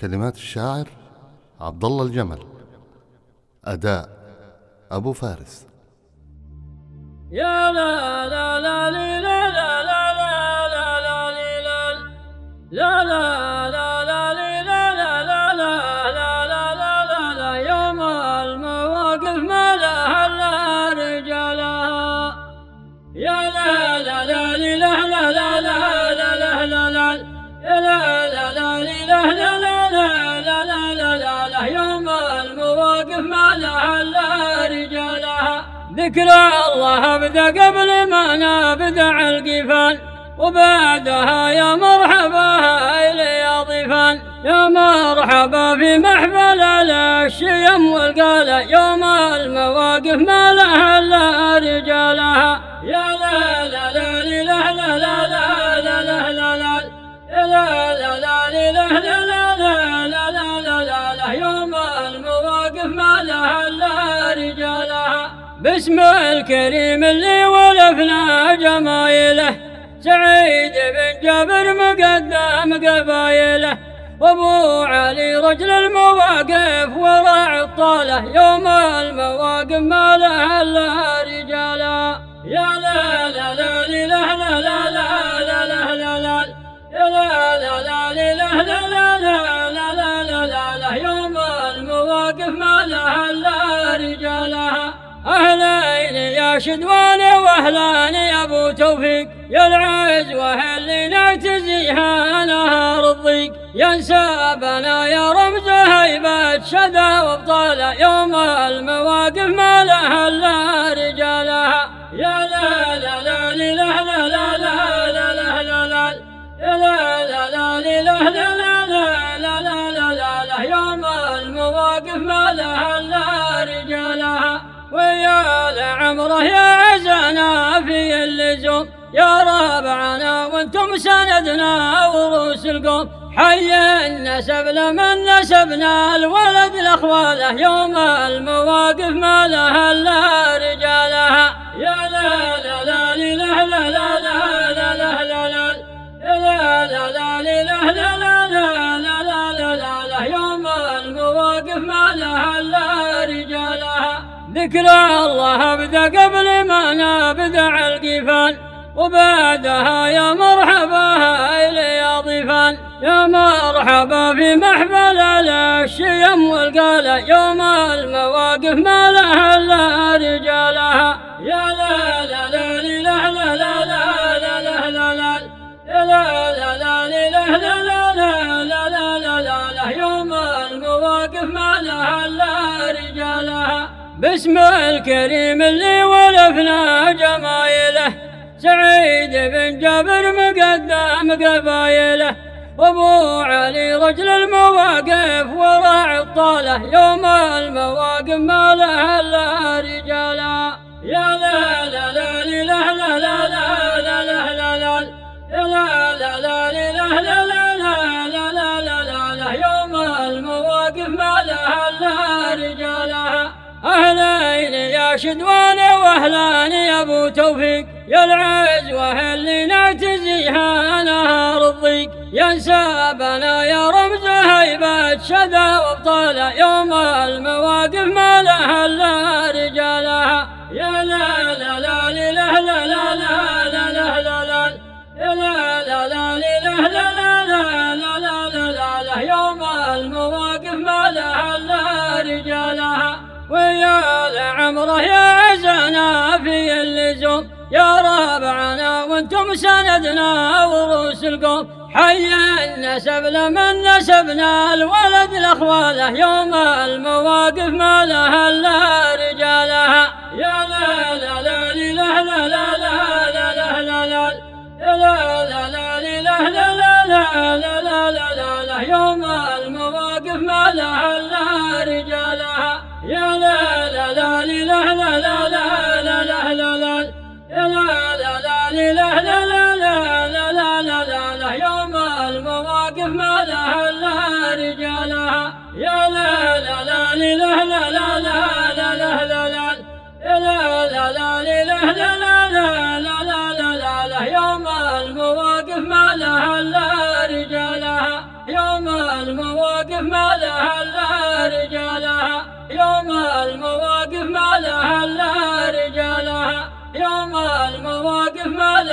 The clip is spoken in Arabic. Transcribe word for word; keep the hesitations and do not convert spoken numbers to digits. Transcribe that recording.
كلمات الشاعر عبد الله الجمل، أداء أبو فارس. يا لا لا لا لا لا لا لا لا لا لا لا لا لا لا يوم المواقف ما لها إلا رجالها. يا لا لا لا لا لا لا لا لا لا لا لا يوم المواقف ما لها إلا رجالها. ذكر الله أبدأ قبل ما نبدأ القفال، وبعدها يا مرحبا إلي يا ضيفان. يا مرحبا في محفل الشيم والقالة، يوم المواقف ما لها إلا رجالها. يا لا لا لا لا لا لا لا لا لا لا لا يوم المواقف ما لها إلا رجالها. باسم الكريم اللي ولفنا جمايله، سعيد بن جابر مقدم قبايله، وابو علي رجل المواقف وراعي الطاله، يوم المواقف ما لها الا رجالا. يا لا لا لا لا لا لا لا لا لا لا لا لا يوم المواقف ما لها الا رجالها. أهلين يا شدوان وأهلان يا أبو توفيق، يا العز وهل نعتزيها نهار الضيق، يا نسابنا يا رمز هيبة شذا وابطاله، يوم المواقف ما لها إلا رجالها. يا لا لا لا لا لا لا لا لا لا لا لا يوم المواقف ما لها إلا رجالها. ويا لعمره يا عزنا في اللزوم، يا رابعنا وانتم سندنا وروس القوم، حي النسب لمن نسبنا الولد الاخواله، يوم المواقف ما لها الا رجالها. يا لا لا لا لا لا لا لا لا لا لا يوم المواقف ما لها الا رجالها. ذكر الله ابدا قبل ما نبدا القفال، وبعدها يا مرحبا الي يا ضيفان. يا مرحبا في محفل الشيم والقالة، يوم المواقف ما لها الا رجالها. يا لا لا لا لا لا لا لا لا لا لا يوم المواقف ما لها الا رجالها. باسم الكريم اللي ولفنا جمايله، سعيد بن جابر مقدم قبايله، وابو علي رجل المواقف وراعي الطاله، يوم المواقف ما لها الا رجالا. يا لا لا لا لا لا لا لا لا لا لا يوم المواقف ما لها الا رجالها. أهلين يا شدوان وأهلان يا أبو توفيق، يا العز وهل نعتزيها نهار الضيق، يا نسابنا يا رمز هيبة شذا وابطاله، يوم المواقف ما لها إلا رجالها. يا لا لا لا لا لا لا لا لا لا لا يوم المواقف ما لها إلا رجالها. ويا لعمره يا عزنا في اللزوم، يا رابعنا وانتم سندنا وروس القوم، حي النسب لمن نسبنا الولد الاخواله، يوم المواقف ما لها الا رجالها. يا لا لا لا لا لا لا لا لا لا لا يوم المواقف ما لها الا رجالها. يا لا لا لا لا لا لا لا لا لا لا يوم المواقف ما لها الا رجالها. يا لا لا لا لا لا لا لا لا لا يوم المواقف ما لها الا رجالها. يوم المواقف المواقف ما لها إلا رجالها، يوم المواقف ما لها إلا رجالها، يوم المواقف ما